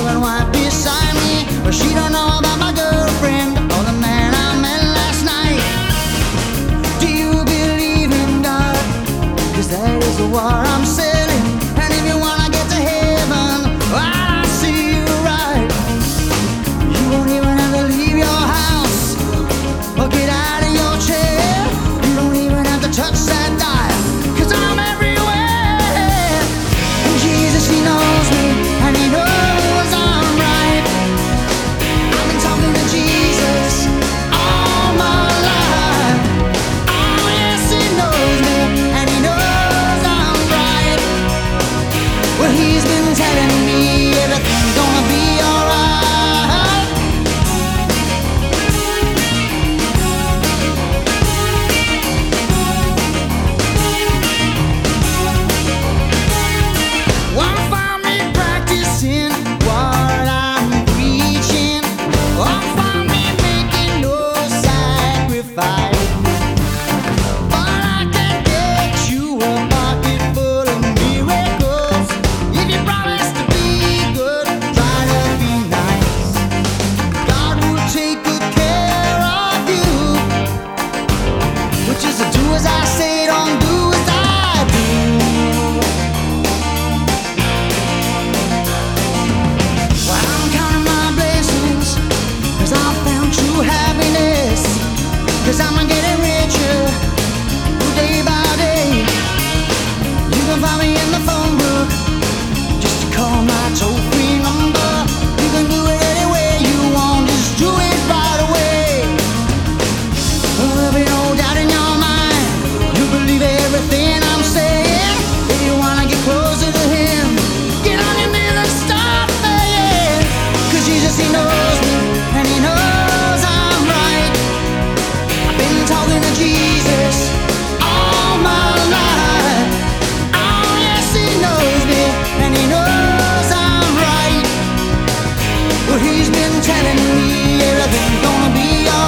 and wife beside me. But she don't know about my girlfriend or the man I met last night. Do you believe in God? 'Cause that is the war I'm selling. And if you wanna get to heaven, well, I see you right. You won't even have to leave your house or get out of your chair. You don't even have to touch that dial, 'cause I'm everywhere. And Jesus, he knows me, and he knows I'm right. I've been talking to Jesus all my life. Oh yes, he knows me, and he knows I'm right. Well, he's been telling me everything's gonna be alright. One found me practicing what I'm preaching. One found me making no sacrifice. But I can get you a pocket full of miracles if you promise to be good, try to be nice. God will take good care of you, which is to do as I say, don't do as I do. Well, I'm counting my blessings, 'cause I found true happiness. 'Cause I'm getting richer day by day. You can find me in the phone book, just call my toll-free number. You can do it any way you want, just do it right away. Well, there'll be no doubt in your mind, you believe everything I'm saying. If you wanna get closer to him, get on your knees and start praying. 'Cause Jesus, he knows me, and he knows I'm right. I've been talking to Jesus all my life. Oh yes, he knows me, and he knows I'm right. Well, he's been telling me everything's gonna be alright.